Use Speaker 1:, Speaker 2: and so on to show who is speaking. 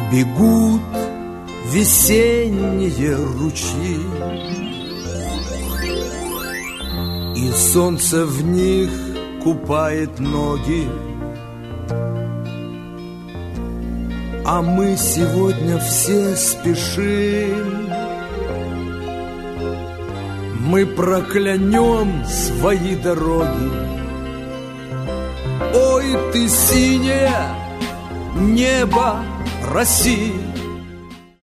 Speaker 1: Бегут весенние ручьи, и солнце в них купает ноги. А мы сегодня все спешим, мы проклянем свои дороги. Ой, ты синее небо России,